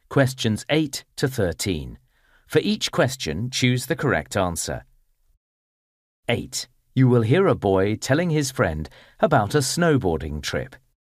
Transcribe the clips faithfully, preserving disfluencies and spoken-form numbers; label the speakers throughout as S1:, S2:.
S1: questions eight to thirteen. For each question, choose the correct answer. eight. You will hear a boy telling his friend about a snowboarding trip.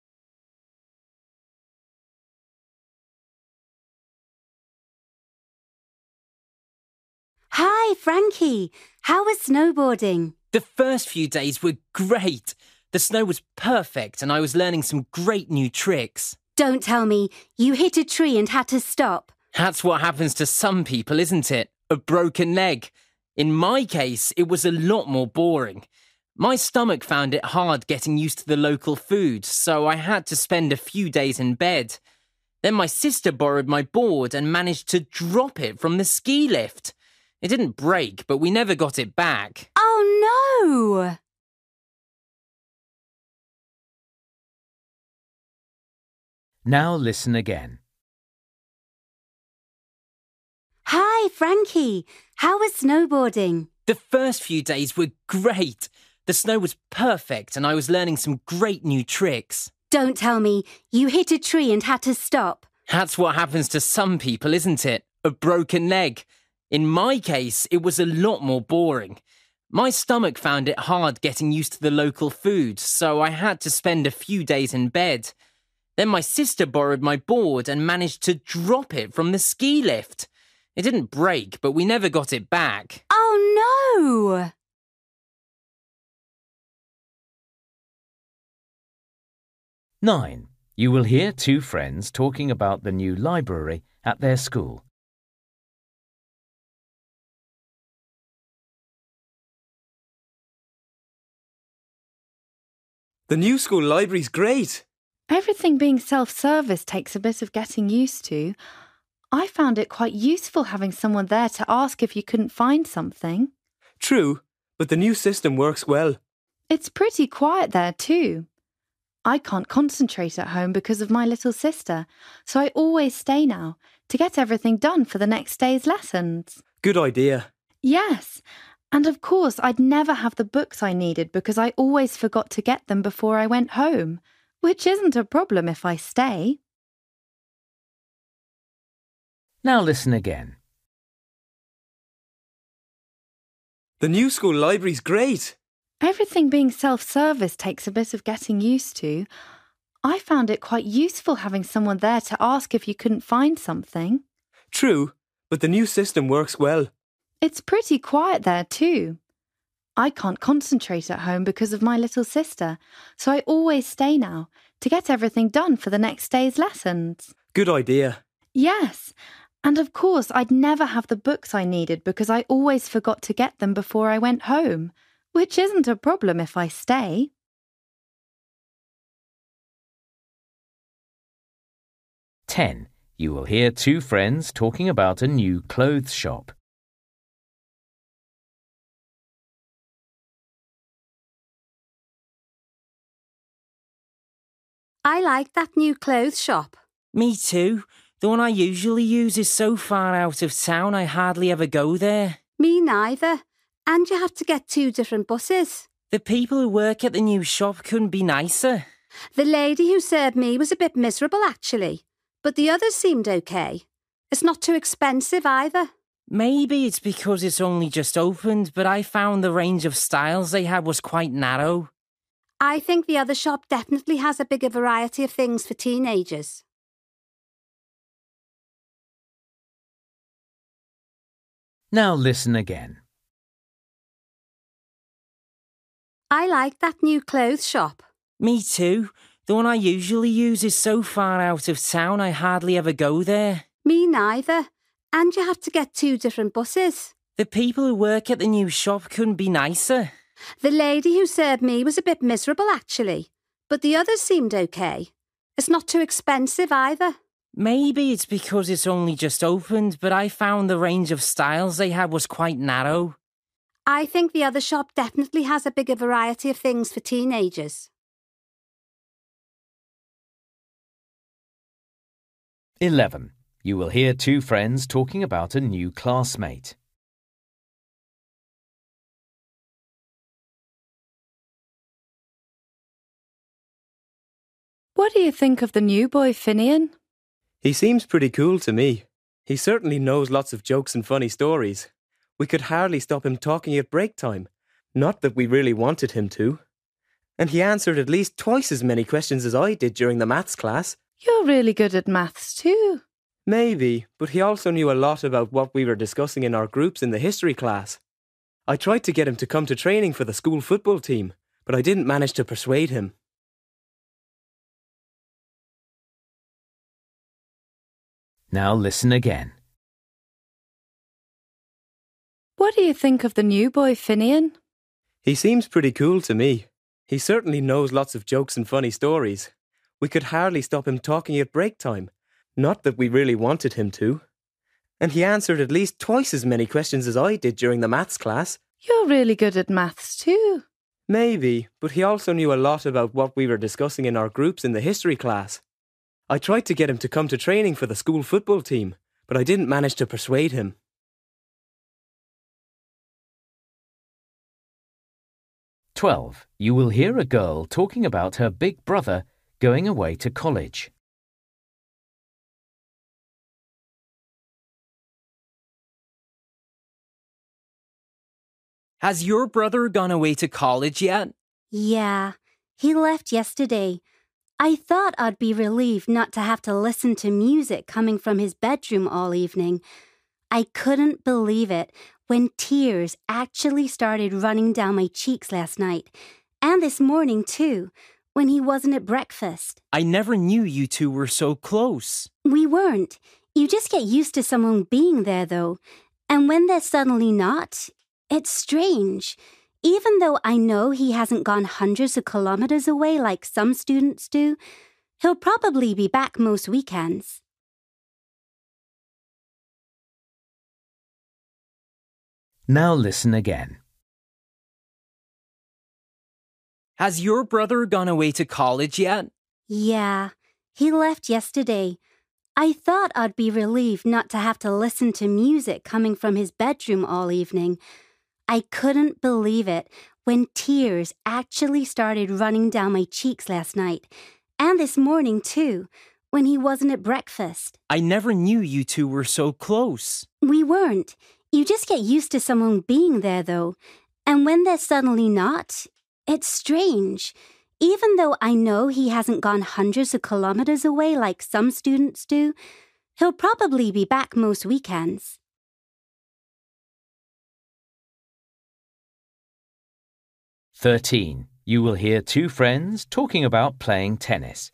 S2: Hi, Frankie. How was snowboarding?
S3: The first few days were great. The snow was perfect and I was learning some great new tricks.
S2: Don't tell me you hit a tree and had to stop.
S3: That's what happens to some people, isn't it? A broken leg. In my case, it was a lot more boring. My stomach found it hard getting used to the local food, so I had to spend a few days in bed. Then my sister borrowed my board and managed to drop it from the ski lift. It didn't break, but we never got it back.
S2: Oh, no!
S1: Now listen again.
S2: Hi, Frankie. How was snowboarding?
S3: The first few days were great. The snow was perfect and I was learning some great new tricks.
S2: Don't tell me you hit a tree and had to stop.
S3: That's what happens to some people, isn't it? A broken leg. In my case, it was a lot more boring. My stomach found it hard getting used to the local food, so I had to spend a few days in bed. Then my sister borrowed my board and managed to drop it from the ski lift. It didn't break, but we never got it back.
S2: Oh, no!
S1: nine. You will hear two friends talking about the new library at their school.
S4: The new school library's great.
S5: Everything being self-service takes a bit of getting used to. I found it quite useful having someone there to ask if you couldn't find something.
S4: True, but the new system works well.
S5: It's pretty quiet there too. I can't concentrate at home because of my little sister, so I always stay now to get everything done for the next day's lessons.
S4: Good idea.
S5: Yes, and of course I'd never have the books I needed because I always forgot to get them before I went home, which isn't a problem if I stay.
S1: Now listen again.
S4: The new school library's great.
S5: Everything being self-service takes a bit of getting used to. I found it quite useful having someone there to ask if you couldn't find something.
S4: True, but the new system works well.
S5: It's pretty quiet there too. I can't concentrate at home because of my little sister, so I always stay now to get everything done for the next day's lessons.
S4: Good idea.
S5: Yes, and of course I'd never have the books I needed because I always forgot to get them before I went home, which isn't a problem if I stay.
S1: ten. You will hear two friends talking about a new clothes shop.
S2: I like that new clothes shop.
S3: Me too. The one I usually use is so far out of town I hardly ever go there.
S2: Me neither. And you have to get two different buses.
S3: The people who work at the new shop couldn't be nicer.
S2: The lady who served me was a bit miserable, actually. But the others seemed okay. It's not too expensive either.
S3: Maybe it's because it's only just opened, but I found the range of styles they had was quite narrow.
S2: I think the other shop definitely has a bigger variety of things for teenagers.
S1: Now listen again.
S2: I like that new clothes shop.
S3: Me too. The one I usually use is so far out of town I hardly ever go there.
S2: Me neither. And you have to get two different buses.
S3: The people who work at the new shop couldn't be nicer.
S2: The lady who served me was a bit miserable, actually. But the others seemed okay. It's not too expensive either.
S3: Maybe it's because it's only just opened, but I found the range of styles they had was quite narrow.
S2: I think the other shop definitely has a bigger variety of things for teenagers.
S1: eleven. You will hear two friends talking about a new classmate.
S5: What do you think of the new boy, Finian?
S4: He seems pretty cool to me. He certainly knows lots of jokes and funny stories. We could hardly stop him talking at break time. Not that we really wanted him to. And he answered at least twice as many questions as I did during the maths class.
S5: You're really good at maths too.
S4: Maybe, but he also knew a lot about what we were discussing in our groups in the history class. I tried to get him to come to training for the school football team, but I didn't manage to persuade him.
S1: Now listen again.
S5: What do you think of the new boy, Finian?
S4: He seems pretty cool to me. He certainly knows lots of jokes and funny stories. We could hardly stop him talking at break time. Not that we really wanted him to. And he answered at least twice as many questions as I did during the maths class.
S5: You're really good at maths too.
S4: Maybe, but he also knew a lot about what we were discussing in our groups in the history class. I tried to get him to come to training for the school football team, but I didn't manage to persuade him.
S1: twelve. You will hear a girl talking about her big brother going away to college.
S3: Has your brother gone away to college yet?
S2: Yeah, he left yesterday. I thought I'd be relieved not to have to listen to music coming from his bedroom all evening. I couldn't believe it when tears actually started running down my cheeks last night, and this morning too, when he wasn't at breakfast.
S3: I never knew you two were so close.
S2: We weren't. You just get used to someone being there, though. And when they're suddenly not, it's strange. Even though I know he hasn't gone hundreds of kilometers away like some students do, he'll probably be back most weekends.
S1: Now listen again.
S3: Has your brother gone away to college yet?
S2: Yeah, he left yesterday. I thought I'd be relieved not to have to listen to music coming from his bedroom all evening. I couldn't believe it when tears actually started running down my cheeks last night, and this morning too, when he wasn't at breakfast.
S3: I never knew you two were so close.
S2: We weren't. You just get used to someone being there, though. And when they're suddenly not, it's strange. Even though I know he hasn't gone hundreds of kilometers away like some students do, he'll probably be back most weekends.
S1: thirteen. You will hear two friends talking about playing tennis.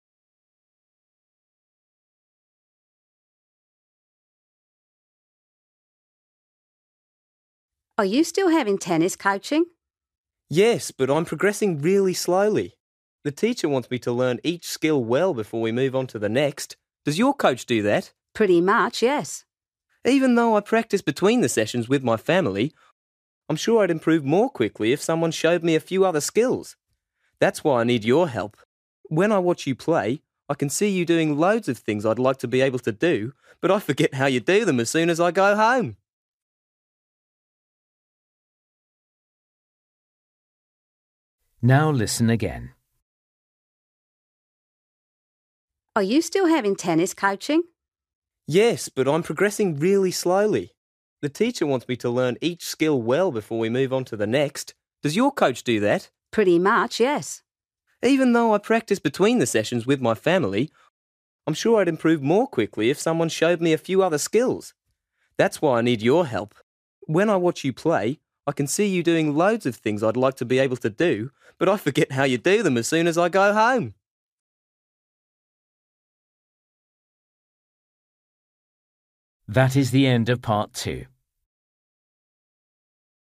S2: Are you still having tennis coaching?
S4: Yes, but I'm progressing really slowly. The teacher wants me to learn each skill well before we move on to the next. Does your coach do that?
S2: Pretty much, yes.
S4: Even though I practice between the sessions with my family, I'm sure I'd improve more quickly if someone showed me a few other skills. That's why I need your help. When I watch you play, I can see you doing loads of things I'd like to be able to do, but I forget how you do them as soon as I go home.
S1: Now listen again.
S2: Are you still having tennis coaching?
S4: Yes, but I'm progressing really slowly. The teacher wants me to learn each skill well before we move on to the next. Does your coach do that?
S2: Pretty much, yes.
S4: Even though I practice between the sessions with my family, I'm sure I'd improve more quickly if someone showed me a few other skills. That's why I need your help. When I watch you play, I can see you doing loads of things I'd like to be able to do, but I forget how you do them as soon as I go home.
S1: That is the end of part two.